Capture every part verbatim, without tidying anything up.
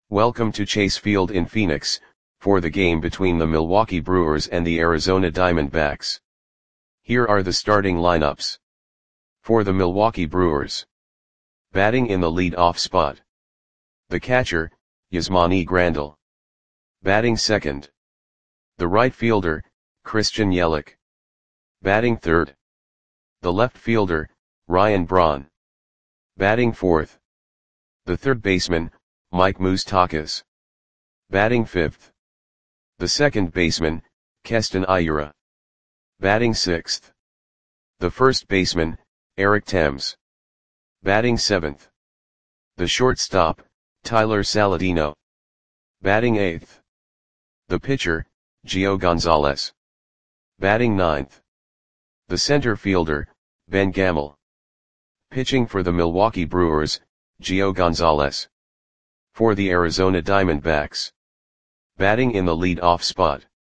Welcome to Chase Field in Phoenix, for the game between the Milwaukee Brewers and the Arizona Diamondbacks. Here are the starting lineups. For the Milwaukee Brewers. Batting in the lead-off spot. The catcher, Yasmani Grandal. Batting second. The right fielder, Christian Yelich. Batting third. The left fielder, Ryan Braun. Batting fourth. The third baseman, Mike Moustakas. Batting fifth. The second baseman, Keston Hiura. Batting sixth. The first baseman, Eric Thames. Batting seventh. The shortstop, Tyler Saladino. Batting eighth. The pitcher, Gio Gonzalez. Batting ninth. The center fielder, Ben Gamel. Pitching for the Milwaukee Brewers, Gio Gonzalez. For the Arizona Diamondbacks. Batting in the lead-off spot.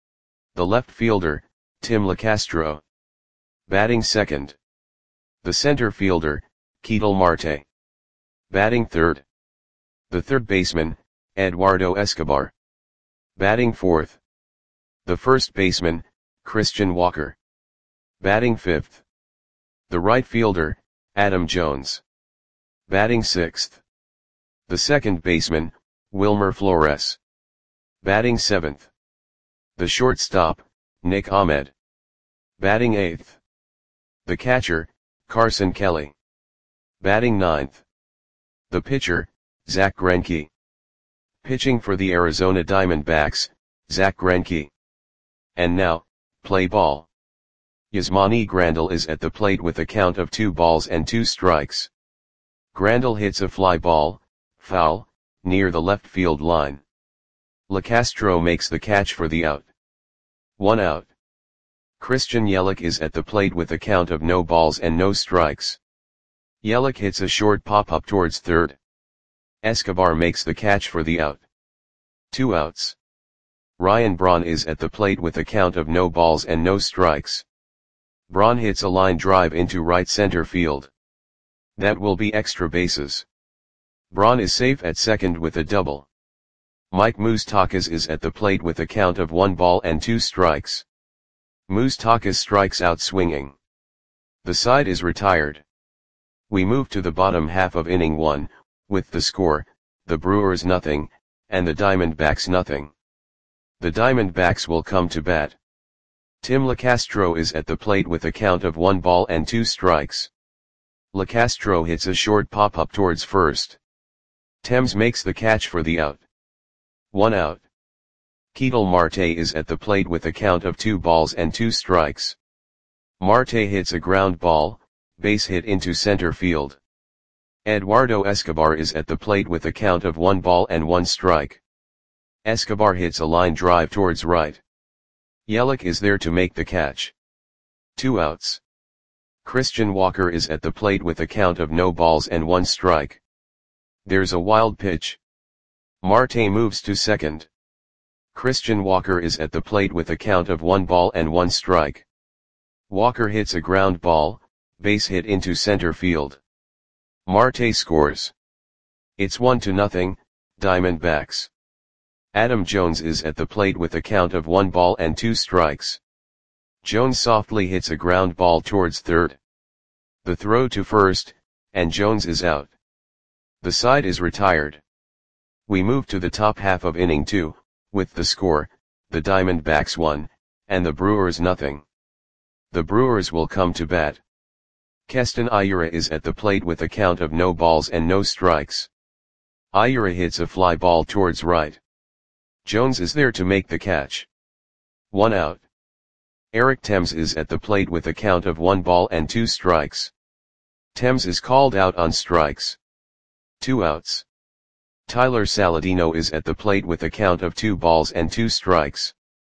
The left fielder, Tim Locastro. Batting second. The center fielder, Ketel Marte. Batting third. The third baseman, Eduardo Escobar. Batting fourth. The first baseman, Christian Walker. Batting fifth. The right fielder, Adam Jones. Batting sixth. The second baseman, Wilmer Flores. Batting seventh. The shortstop, Nick Ahmed. Batting eighth. The catcher, Carson Kelly. Batting ninth. The pitcher, Zach Greinke. Pitching for the Arizona Diamondbacks, Zach Greinke. And now, play ball. Yasmani Grandal is at the plate with a count of two balls and two strikes. Grandal hits a fly ball, foul, near the left field line. Locastro makes the catch for the out. One out. Christian Yelich is at the plate with a count of no balls and no strikes. Yelich hits a short pop-up towards third. Escobar makes the catch for the out. Two outs. Ryan Braun is at the plate with a count of no balls and no strikes. Braun hits a line drive into right center field. That will be extra bases. Braun is safe at second with a double. Mike Moustakas is at the plate with a count of one ball and two strikes. Moustakas strikes out swinging. The side is retired. We move to the bottom half of inning one, with the score, the Brewers nothing, and the Diamondbacks nothing. The Diamondbacks will come to bat. Tim Locastro is at the plate with a count of one ball and two strikes. Locastro hits a short pop-up towards first. Thames makes the catch for the out. One out. Ketel Marte is at the plate with a count of two balls and two strikes. Marte hits a ground ball, base hit into center field. Eduardo Escobar is at the plate with a count of one ball and one strike. Escobar hits a line drive towards right. Yelich is there to make the catch. Two outs. Christian Walker is at the plate with a count of no balls and one strike. There's a wild pitch. Marte moves to second. Christian Walker is at the plate with a count of one ball and one strike. Walker hits a ground ball, base hit into center field. Marte scores. It's one to nothing, Diamondbacks. Adam Jones is at the plate with a count of one ball and two strikes. Jones softly hits a ground ball towards third. The throw to first, and Jones is out. The side is retired. We move to the top half of inning two, with the score, the Diamondbacks one, and the Brewers nothing. The Brewers will come to bat. Keston Hiura is at the plate with a count of no balls and no strikes. Hiura hits a fly ball towards right. Jones is there to make the catch. One out. Eric Thames is at the plate with a count of one ball and two strikes. Thames is called out on strikes. Two outs. Tyler Saladino is at the plate with a count of two balls and two strikes.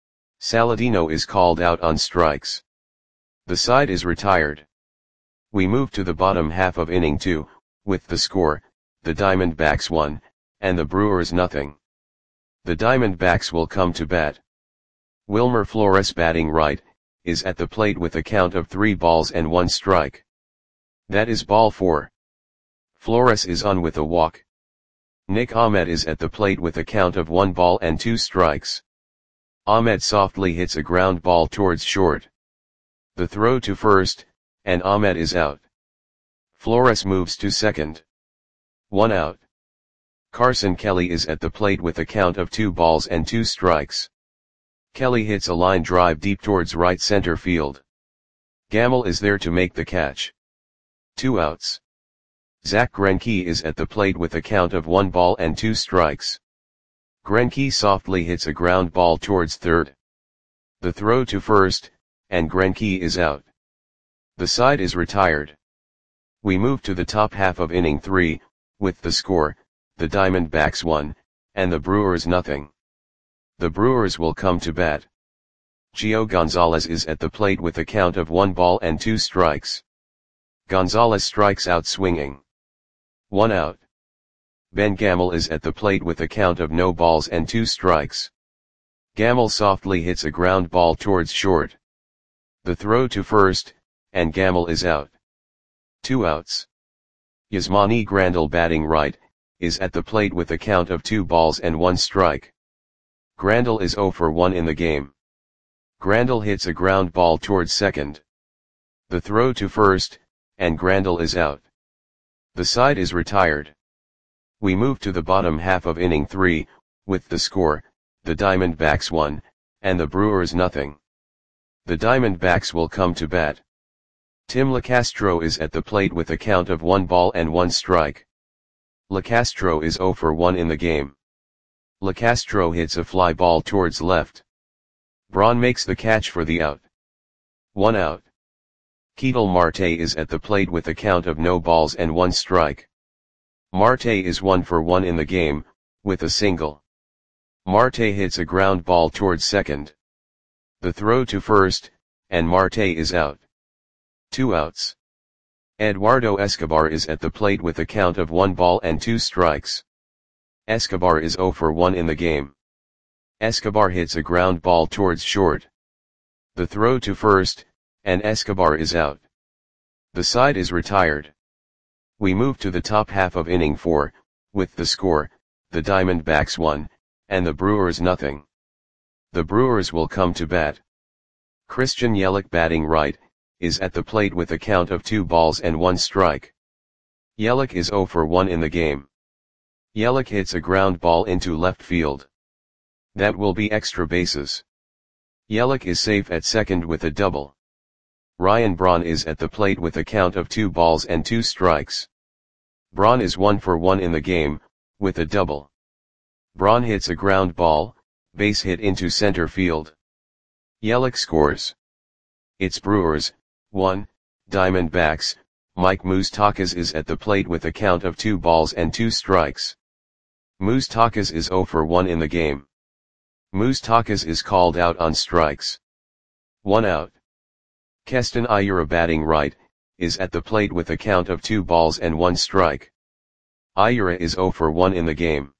Saladino is called out on strikes. The side is retired. We move to the bottom half of inning two, with the score, the Diamondbacks one, and the Brewers nothing. The Diamondbacks will come to bat. Wilmer Flores, batting right, is at the plate with a count of three balls and one strike. That is ball four. Flores is on with a walk. Nick Ahmed is at the plate with a count of one ball and two strikes. Ahmed softly hits a ground ball towards short. The throw to first, and Ahmed is out. Flores moves to second. One out. Carson Kelly is at the plate with a count of two balls and two strikes. Kelly hits a line drive deep towards right center field. Gamel is there to make the catch. Two outs. Zach Greinke is at the plate with a count of one ball and two strikes. Greinke softly hits a ground ball towards third. The throw to first, and Greinke is out. The side is retired. We move to the top half of inning three, with the score, the Diamondbacks one, and the Brewers nothing. The Brewers will come to bat. Gio Gonzalez is at the plate with a count of one ball and two strikes. Gonzalez strikes out swinging. One out. Ben Gamel is at the plate with a count of no balls and two strikes. Gamel softly hits a ground ball towards short. The throw to first, and Gamel is out. Two outs. Yasmani Grandal, batting right, is at the plate with a count of two balls and one strike. Grandal is zero for one in the game. Grandal hits a ground ball towards second. The throw to first, and Grandal is out. The side is retired. We move to the bottom half of inning three, with the score, the Diamondbacks one, and the Brewers nothing. The Diamondbacks will come to bat. Tim Locastro is at the plate with a count of one ball and one strike. Locastro is zero for one in the game. Locastro hits a fly ball towards left. Braun makes the catch for the out. One out. Ketel Marte is at the plate with a count of no balls and one strike. Marte is one for one in the game, with a single. Marte hits a ground ball towards second. The throw to first, and Marte is out. Two outs. Eduardo Escobar is at the plate with a count of one ball and two strikes. Escobar is zero for one in the game. Escobar hits a ground ball towards short. The throw to first, and Escobar is out. The side is retired. We move to the top half of inning four, with the score, the Diamondbacks one, and the Brewers nothing. The Brewers will come to bat. Christian Yelich, batting right, is at the plate with a count of two balls and one strike. Yelich is zero for one in the game. Yelich hits a ground ball into left field. That will be extra bases. Yelich is safe at second with a double. Ryan Braun is at the plate with a count of two balls and two strikes. Braun is one for one in the game, with a double. Braun hits a ground ball, base hit into center field. Yelich scores. It's Brewers, one, Diamondbacks. Mike Moustakas is at the plate with a count of two balls and two strikes. Moustakas is zero for one in the game. Moustakas is called out on strikes. One out. Keston Hiura, batting right, is at the plate with a count of two balls and one strike. Hiura is zero for one in the game.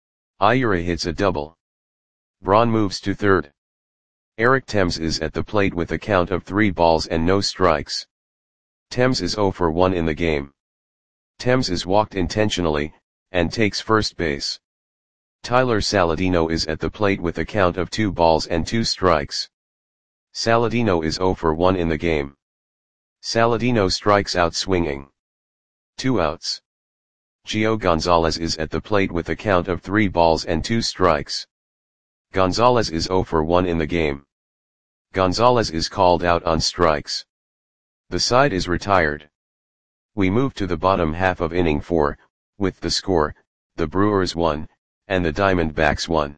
Hiura hits a double. Braun moves to third. Eric Thames is at the plate with a count of three balls and no strikes. Thames is zero for one in the game. Thames is walked intentionally, and takes first base. Tyler Saladino is at the plate with a count of two balls and two strikes. Saladino is zero for one in the game. Saladino strikes out swinging. Two outs. Gio Gonzalez is at the plate with a count of three balls and two strikes. Gonzalez is zero for one in the game. Gonzalez is called out on strikes. The side is retired. We move to the bottom half of inning four, with the score, the Brewers one, and the Diamondbacks one.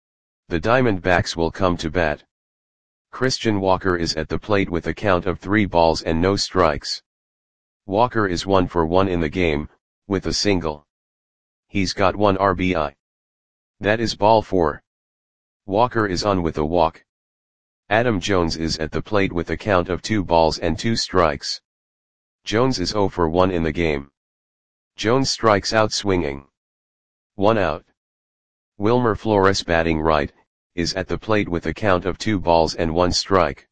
The Diamondbacks will come to bat. Christian Walker is at the plate with a count of three balls and no strikes. Walker is one for one in the game, with a single. He's got one R B I. That is ball four. Walker is on with a walk. Adam Jones is at the plate with a count of two balls and two strikes. Jones is zero for one in the game. Jones strikes out swinging. One out. Wilmer Flores, batting right, is at the plate with a count of two balls and one strike.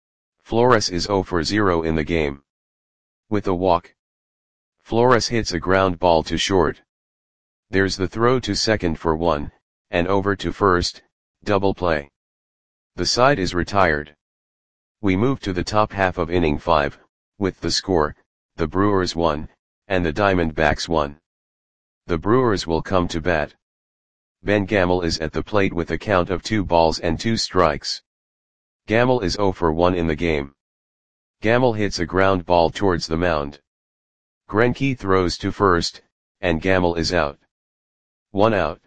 Flores is zero for zero in the game. With a walk. Flores hits a ground ball to short. There's the throw to second for one, and over to first, double play. The side is retired. We move to the top half of inning five, with the score, the Brewers one, and the Diamondbacks one. The Brewers will come to bat. Ben Gamel is at the plate with a count of two balls and two strikes. Gamel is oh for one in the game. Gamel hits a ground ball towards the mound. Greinke throws to first, and Gamel is out. One out.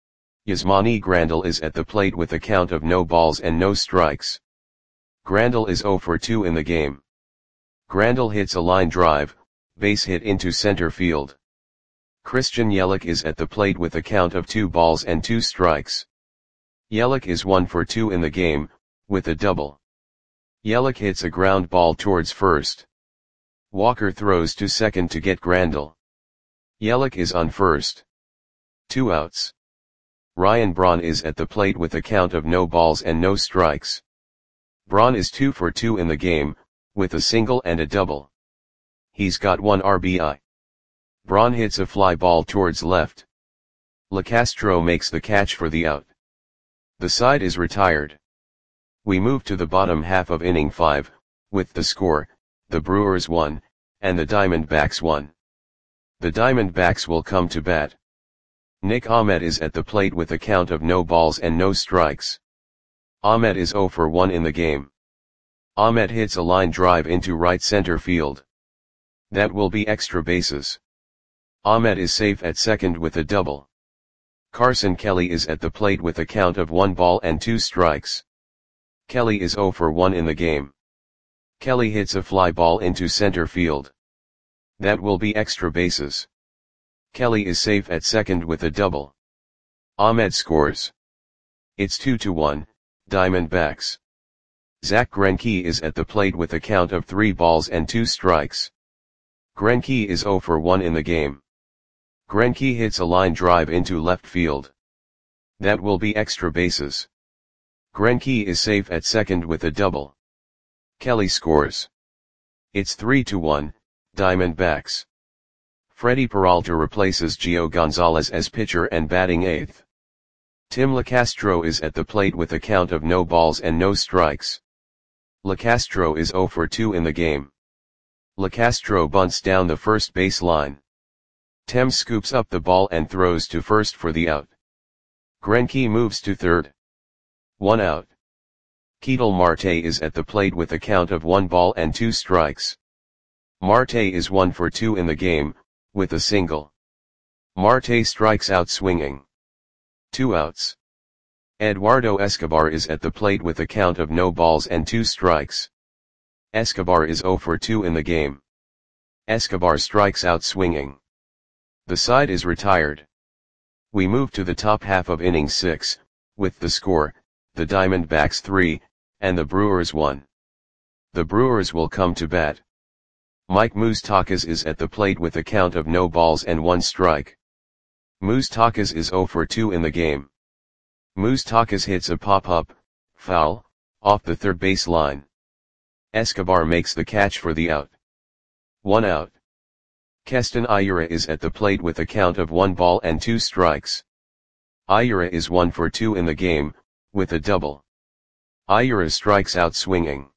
Yasmani Grandal is at the plate with a count of no balls and no strikes. Grandal is oh for two in the game. Grandal hits a line drive, base hit into center field. Christian Yelich is at the plate with a count of two balls and two strikes. Yelich is one for two in the game, with a double. Yelich hits a ground ball towards first. Walker throws to second to get Grandal. Yelich is on first. Two outs. Ryan Braun is at the plate with a count of no balls and no strikes. Braun is two for two in the game, with a single and a double. He's got one R B I. Braun hits a fly ball towards left. LeCastro makes the catch for the out. The side is retired. We move to the bottom half of inning five, with the score, the Brewers one, and the Diamondbacks one. The Diamondbacks will come to bat. Nick Ahmed is at the plate with a count of no balls and no strikes. Ahmed is oh for one in the game. Ahmed hits a line drive into right center field. That will be extra bases. Ahmed is safe at second with a double. Carson Kelly is at the plate with a count of one ball and two strikes. Kelly is oh for one in the game. Kelly hits a fly ball into center field. That will be extra bases. Kelly is safe at second with a double. Ahmed scores. It's two to one, Diamondbacks. Zach Greinke is at the plate with a count of three balls and two strikes. Greinke is oh for one in the game. Greinke hits a line drive into left field. That will be extra bases. Greinke is safe at second with a double. Kelly scores. It's three to one, Diamondbacks. Freddie Peralta replaces Gio Gonzalez as pitcher and batting eighth. Tim LeCastro is at the plate with a count of no balls and no strikes. LeCastro is oh for two in the game. LeCastro bunts down the first base line. Tem scoops up the ball and throws to first for the out. Greinke moves to third. One out. Ketel Marte is at the plate with a count of one ball and two strikes. Marte is one for two in the game, with a single. Marte strikes out swinging. Two outs. Eduardo Escobar is at the plate with a count of no balls and two strikes. Escobar is oh for two in the game. Escobar strikes out swinging. The side is retired. We move to the top half of inning six, with the score, the Diamondbacks three, and the Brewers one. The Brewers will come to bat. Mike Moustakas is at the plate with a count of no balls and one strike. Moustakas is oh for two in the game. Moustakas hits a pop-up, foul, off the third base line. Escobar makes the catch for the out. One out. Keston Hiura is at the plate with a count of one ball and two strikes. Hiura is one for two in the game, with a double. Hiura strikes out swinging.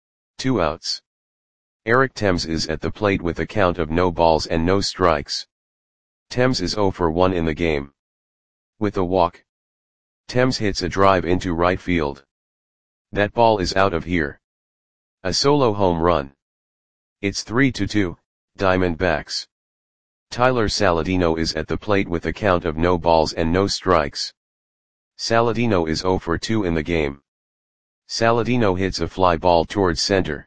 Two outs. Eric Thames is at the plate with a count of no balls and no strikes. Thames is oh for one in the game. With a walk. Thames hits a drive into right field. That ball is out of here. A solo home run. It's three to two, Diamondbacks. Tyler Saladino is at the plate with a count of no balls and no strikes. Saladino is oh for two in the game. Saladino hits a fly ball towards center.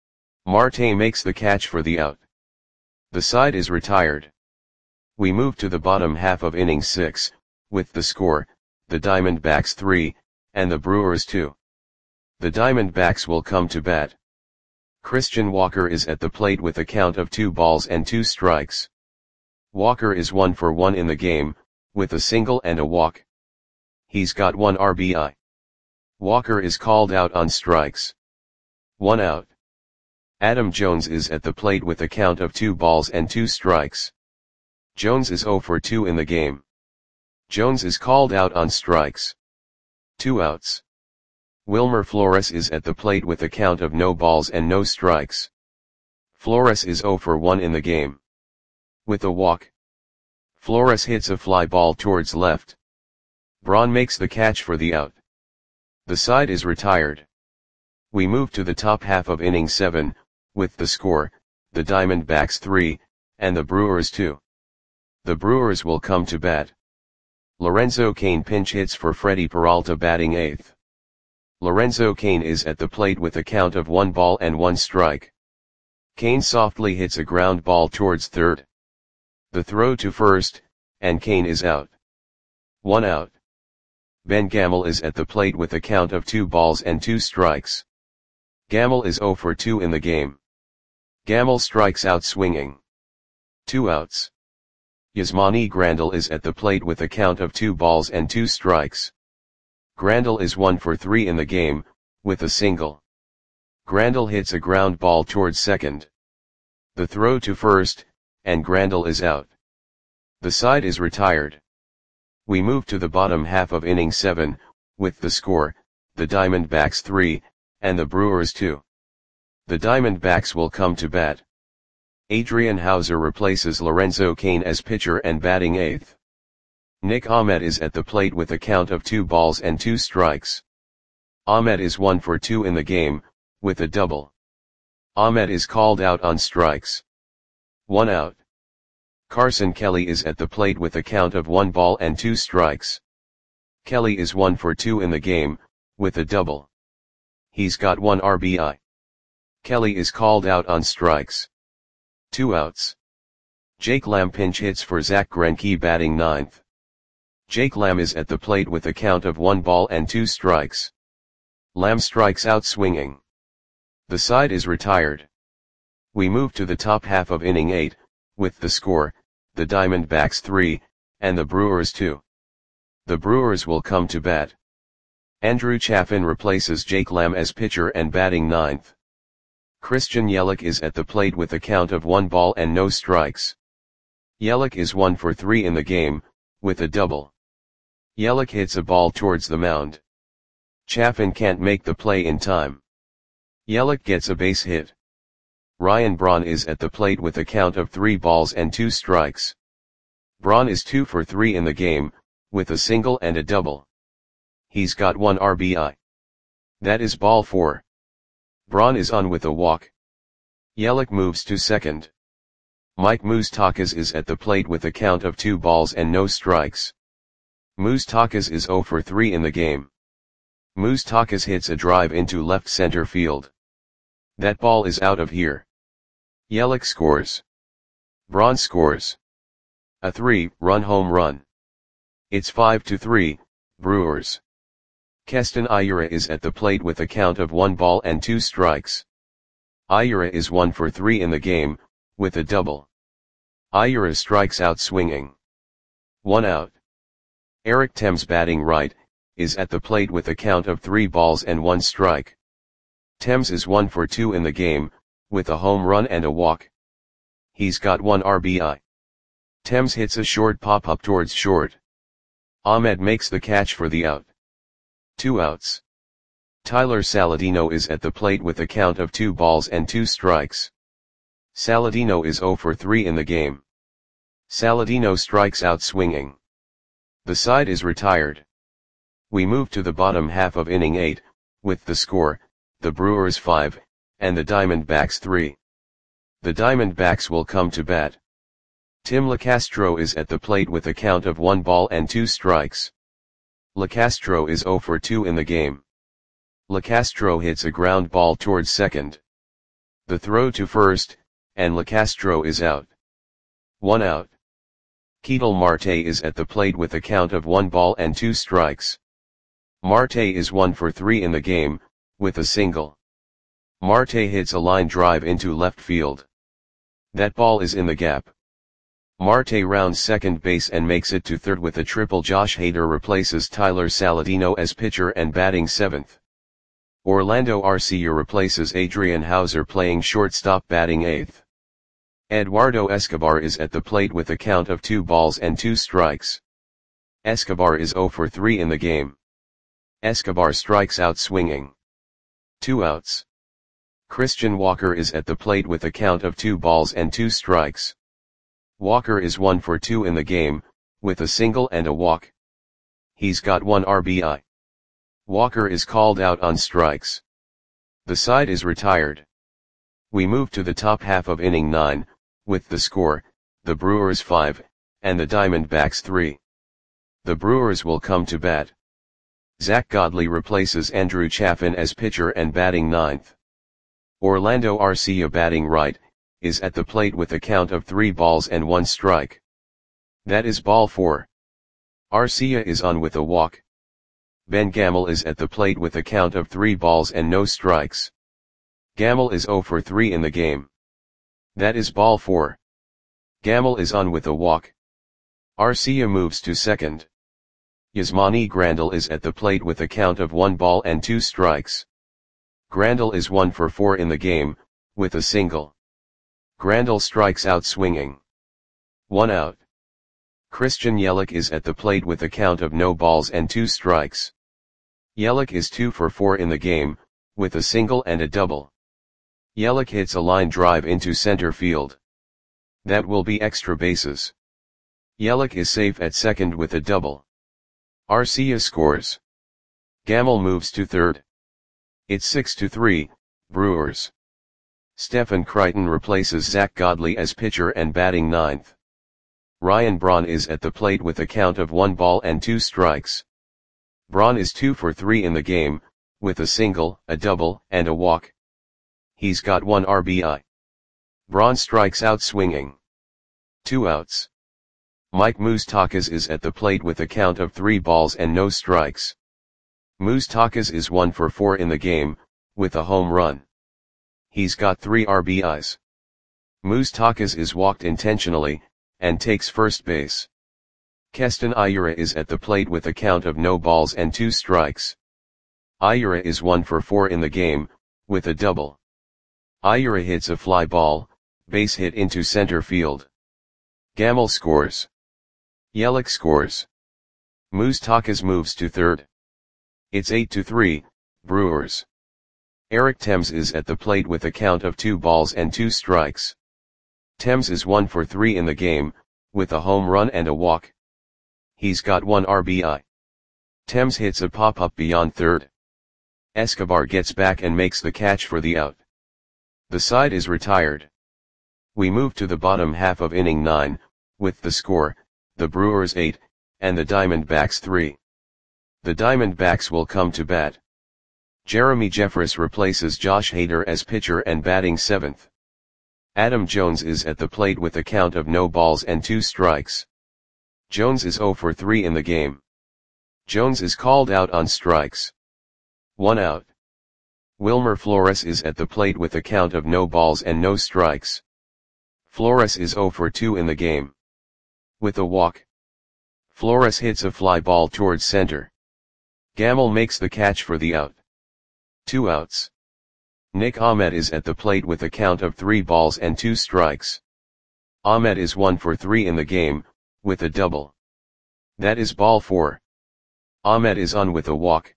Marte makes the catch for the out. The side is retired. We move to the bottom half of inning six, with the score, the Diamondbacks three, and the Brewers two. The Diamondbacks will come to bat. Christian Walker is at the plate with a count of two balls and two strikes. Walker is one for one in the game, with a single and a walk. He's got one R B I. Walker is called out on strikes. One out. Adam Jones is at the plate with a count of two balls and two strikes. Jones is zero for two in the game. Jones is called out on strikes. Two outs. Wilmer Flores is at the plate with a count of no balls and no strikes. Flores is zero for one in the game. With a walk. Flores hits a fly ball towards left. Braun makes the catch for the out. The side is retired. We move to the top half of inning seven, with the score, the Diamondbacks three, and the Brewers two. The Brewers will come to bat. Lorenzo Cain pinch hits for Freddie Peralta batting eighth. Lorenzo Cain is at the plate with a count of one ball and one strike. Cain softly hits a ground ball towards third. The throw to first, and Cain is out. One out. Ben Gamel is at the plate with a count of two balls and two strikes. Gamel is zero for two in the game. Gamel strikes out swinging. Two outs. Yasmani Grandal is at the plate with a count of two balls and two strikes. Grandal is one for three in the game, with a single. Grandal hits a ground ball towards second. The throw to first, and Grandal is out. The side is retired. We move to the bottom half of inning seven, with the score, the Diamondbacks three, and the Brewers two. The Diamondbacks will come to bat. Adrian Hauser replaces Lorenzo Cain as pitcher and batting eighth. Nick Ahmed is at the plate with a count of two balls and two strikes. Ahmed is one for two in the game, with a double. Ahmed is called out on strikes. One out. Carson Kelly is at the plate with a count of one ball and two strikes. Kelly is one for two in the game, with a double. He's got one R B I. Kelly is called out on strikes. Two outs. Jake Lamb pinch hits for Zach Greinke batting ninth. Jake Lamb is at the plate with a count of one ball and two strikes. Lamb strikes out swinging. The side is retired. We move to the top half of inning eight, with the score, the Diamondbacks three, and the Brewers two. The Brewers will come to bat. Andrew Chafin replaces Jake Lamb as pitcher and batting ninth. Christian Yelich is at the plate with a count of one ball and no strikes. Yelich is one for three in the game, with a double. Yelich hits a ball towards the mound. Chafin can't make the play in time. Yelich gets a base hit. Ryan Braun is at the plate with a count of three balls and two strikes. Braun is two for three in the game, with a single and a double. He's got one R B I. That is ball four. Braun is on with a walk. Yelich moves to second. Mike Moustakas is at the plate with a count of two balls and no strikes. Moustakas is zero for three in the game. Moustakas hits a drive into left center field. That ball is out of here. Yelich scores. Braun scores. A three-run home run. It's five to three, Brewers. Keston Hiura is at the plate with a count of one ball and two strikes. Hiura is one for three in the game, with a double. Hiura strikes out swinging. One out. Eric Thames batting right, is at the plate with a count of three balls and one strike. Thames is one for two in the game, with a home run and a walk. He's got one R B I. Thames hits a short pop-up towards short. Ahmed makes the catch for the out. Two outs. Tyler Saladino is at the plate with a count of two balls and two strikes. Saladino is zero for three in the game. Saladino strikes out swinging. The side is retired. We move to the bottom half of inning eight, with the score, the Brewers five, and the Diamondbacks three. The Diamondbacks will come to bat. Tim LeCastro is at the plate with a count of one ball and two strikes. LeCastro is zero for two in the game. LeCastro hits a ground ball towards second. The throw to first, and LeCastro is out. One out. Ketel Marte is at the plate with a count of one ball and two strikes. Marte is one for three in the game, with a single. Marte hits a line drive into left field. That ball is in the gap. Marte rounds second base and makes it to third with a triple. Josh Hader replaces Tyler Saladino as pitcher and batting seventh. Orlando Arcia replaces Adrian Hauser playing shortstop batting eighth. Eduardo Escobar is at the plate with a count of two balls and two strikes. Escobar is zero for three in the game. Escobar strikes out swinging. Two outs. Christian Walker is at the plate with a count of two balls and two strikes. Walker is one for two in the game, with a single and a walk. He's got one R B I. Walker is called out on strikes. The side is retired. We move to the top half of inning nine, with the score, the Brewers five, and the Diamondbacks three. The Brewers will come to bat. Zack Godley replaces Andrew Chafin as pitcher and batting ninth. Orlando Arcia, batting right, is at the plate with a count of three balls and one strike. That is ball four. Arcia is on with a walk. Ben Gamel is at the plate with a count of three balls and no strikes. Gamel is zero for three in the game. That is ball four. Gamel is on with a walk. Arcia moves to second. Yasmani Grandal is at the plate with a count of one ball and two strikes. Grandal is one for four in the game, with a single. Grandal strikes out swinging. One out. Christian Yelich is at the plate with a count of no balls and two strikes. Yelich is two for four in the game, with a single and a double. Yelich hits a line drive into center field. That will be extra bases. Yelich is safe at second with a double. Arcia scores. Gamel moves to third. It's six to three, Brewers. Stephen Crichton replaces Zack Godley as pitcher and batting ninth. Ryan Braun is at the plate with a count of one ball and two strikes. Braun is two for three in the game, with a single, a double, and a walk. He's got one R B I. Braun strikes out swinging. Two outs. Mike Moustakas is at the plate with a count of three balls and no strikes. Moustakas is one for four in the game, with a home run. He's got three R B Is. Moustakas is walked intentionally, and takes first base. Keston Hiura is at the plate with a count of no balls and two strikes. Hiura is one for four in the game, with a double. Hiura hits a fly ball, base hit into center field. Gamel scores. Yelich scores. Moustakas moves to third. It's eight to three, Brewers. Eric Thames is at the plate with a count of two balls and two strikes. Thames is one for three in the game, with a home run and a walk. He's got one R B I. Thames hits a pop-up beyond third. Escobar gets back and makes the catch for the out. The side is retired. We move to the bottom half of inning nine, with the score, the Brewers eight, and the Diamondbacks three. The Diamondbacks will come to bat. Jeremy Jeffress replaces Josh Hader as pitcher and batting seventh. Adam Jones is at the plate with a count of no balls and two strikes. Jones is zero for three in the game. Jones is called out on strikes. One out. Wilmer Flores is at the plate with a count of no balls and no strikes. Flores is zero for two in the game. With a walk. Flores hits a fly ball towards center. Gamel makes the catch for the out. Two outs. Nick Ahmed is at the plate with a count of three balls and two strikes. Ahmed is one for three in the game, with a double. That is ball four. Ahmed is on with a walk.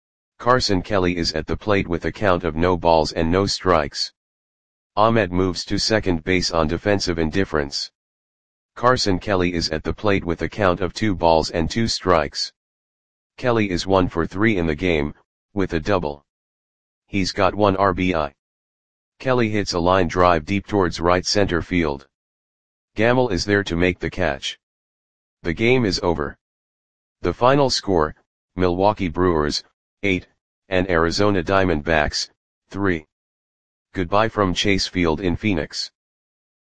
Carson Kelly is at the plate with a count of no balls and no strikes. Ahmed moves to second base on defensive indifference. Carson Kelly is at the plate with a count of two balls and two strikes. Kelly is one for three in the game, with a double. He's got one R B I. Kelly hits a line drive deep towards right center field. Gamel is there to make the catch. The game is over. The final score, Milwaukee Brewers, eight, and Arizona Diamondbacks, three. Goodbye from Chase Field in Phoenix.